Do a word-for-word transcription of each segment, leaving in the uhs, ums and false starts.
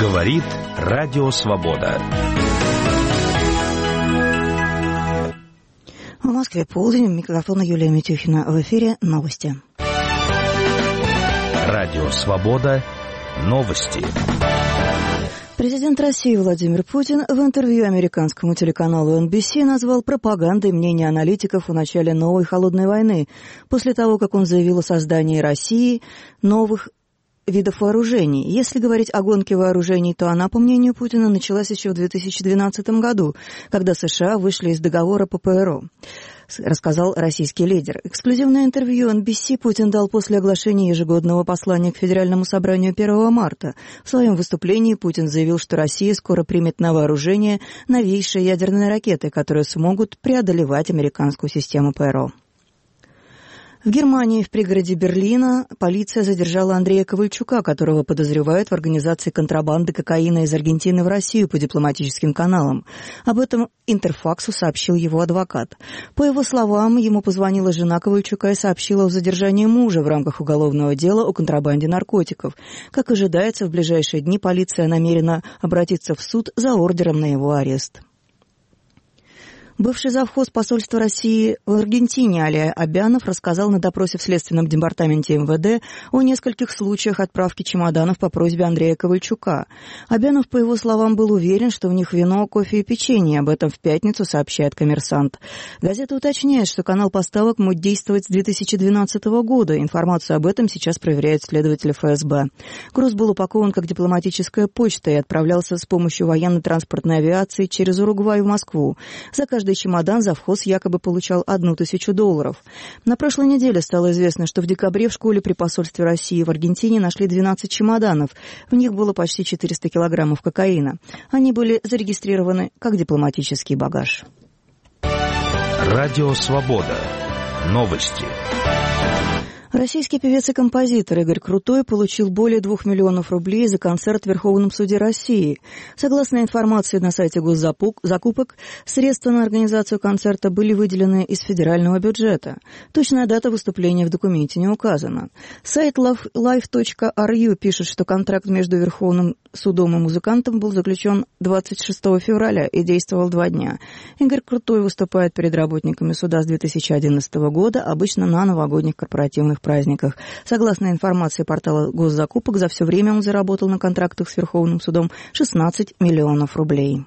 Говорит Радио Свобода. В Москве полдень. У микрофона Юлия Митюхина. В эфире новости. Радио Свобода. Новости. Президент России Владимир Путин в интервью американскому телеканалу эн би си назвал пропагандой мнение аналитиков о начале новой холодной войны, после того, как он заявил о создании России новых видов вооружений. Если говорить о гонке вооружений, то она, по мнению Путина, началась еще в две тысячи двенадцатом году, когда США вышли из договора по пэ эр о, рассказал российский лидер. Эксклюзивное интервью эн би си Путин дал после оглашения ежегодного послания к Федеральному собранию первого марта. В своем выступлении Путин заявил, что Россия скоро примет на вооружение новейшие ядерные ракеты, которые смогут преодолевать американскую систему пэ эр о. В Германии, в пригороде Берлина, полиция задержала Андрея Ковальчука, которого подозревают в организации контрабанды кокаина из Аргентины в Россию по дипломатическим каналам. Об этом Интерфаксу сообщил его адвокат. По его словам, ему позвонила жена Ковальчука и сообщила о задержании мужа в рамках уголовного дела о контрабанде наркотиков. Как ожидается, в ближайшие дни полиция намерена обратиться в суд за ордером на его арест. Бывший завхоз посольства России в Аргентине Алия Абянов рассказал на допросе в Следственном департаменте эм вэ дэ о нескольких случаях отправки чемоданов по просьбе Андрея Ковальчука. Абянов, по его словам, был уверен, что в них вино, кофе и печенье. Об этом в пятницу сообщает «Коммерсант». Газета уточняет, что канал поставок может действовать с две тысячи двенадцатого года. Информацию об этом сейчас проверяют следователи эф эс бэ. Груз был упакован как дипломатическая почта и отправлялся с помощью военно-транспортной авиации через Уругвай в Москву. За каждый чемодан завхоз якобы получал одну тысячу долларов. На прошлой неделе стало известно, что в декабре в школе при посольстве России в Аргентине нашли двенадцать чемоданов. В них было почти четыреста килограммов кокаина. Они были зарегистрированы как дипломатический багаж. Радио Свобода. Новости. Российский певец и композитор Игорь Крутой получил более двух миллионов рублей за концерт в Верховном суде России. Согласно информации на сайте госзакупок, средства на организацию концерта были выделены из федерального бюджета. Точная дата выступления в документе не указана. Сайт лайв точка ар ю пишет, что контракт между Верховным судом и музыкантом был заключен двадцать шестого февраля и действовал два дня. Игорь Крутой выступает перед работниками суда с две тысячи одиннадцатого года, обычно на новогодних корпоративных праздниках. Согласно информации портала госзакупок, за все время он заработал на контрактах с Верховным судом шестнадцать миллионов рублей.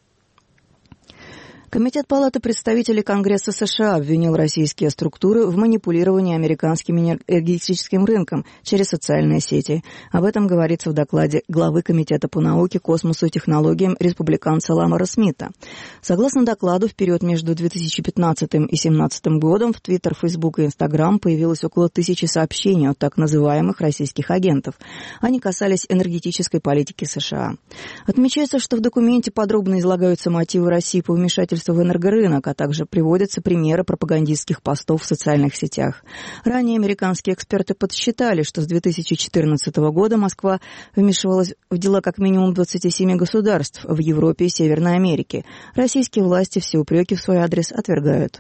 Комитет Палаты представителей Конгресса США обвинил российские структуры в манипулировании американским энергетическим рынком через социальные сети. Об этом говорится в докладе главы Комитета по науке, космосу и технологиям республиканца Ламара Смита. Согласно докладу, в период между две тысячи пятнадцатым и две тысячи семнадцатым годом в Твиттер, Фейсбук и Инстаграм появилось около тысячи сообщений от так называемых российских агентов. Они касались энергетической политики США. Отмечается, что в документе подробно излагаются мотивы России по вмешательству в энергорынок, а также приводятся примеры пропагандистских постов в социальных сетях. Ранее американские эксперты подсчитали, что с две тысячи четырнадцатого года Москва вмешивалась в дела как минимум двадцати семи государств в Европе и Северной Америке. Российские власти все упреки в свой адрес отвергают.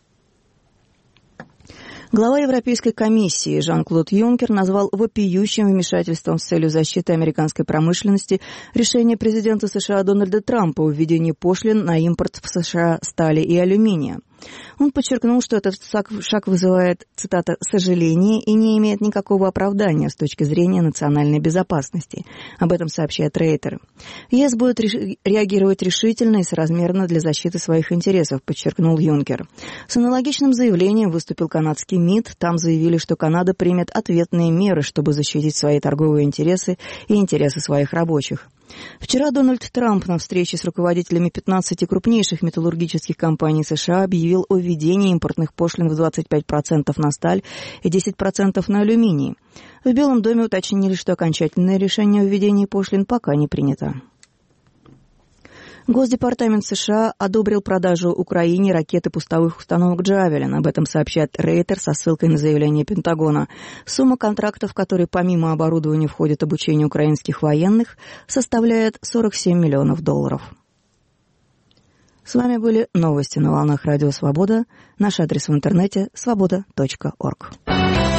Глава Европейской комиссии Жан-Клод Юнкер назвал вопиющим вмешательством с целью защиты американской промышленности решение президента США Дональда Трампа о введении пошлин на импорт в США стали и алюминия. Он подчеркнул, что этот шаг вызывает, цитата, «сожаление» и не имеет никакого оправдания с точки зрения национальной безопасности. Об этом сообщает Рейтер. ЕС будет ре- реагировать решительно и соразмерно для защиты своих интересов, подчеркнул Юнкер. С аналогичным заявлением выступил канадский МИД. Там заявили, что Канада примет ответные меры, чтобы защитить свои торговые интересы и интересы своих рабочих. Вчера Дональд Трамп на встрече с руководителями пятнадцати крупнейших металлургических компаний США объявил о введении импортных пошлин в двадцать пять процентов на сталь и десять процентов на алюминий. В Белом доме уточнили, что окончательное решение о введении пошлин пока не принято. Госдепартамент США одобрил продажу Украине ракеты пусковых установок «Джавелин». Об этом сообщает Рейтер со ссылкой на заявление Пентагона. Сумма контрактов, в которые помимо оборудования входит обучение украинских военных, составляет сорок семь миллионов долларов. С вами были новости на волнах Радио Свобода. Наш адрес в интернете свобода точка орг.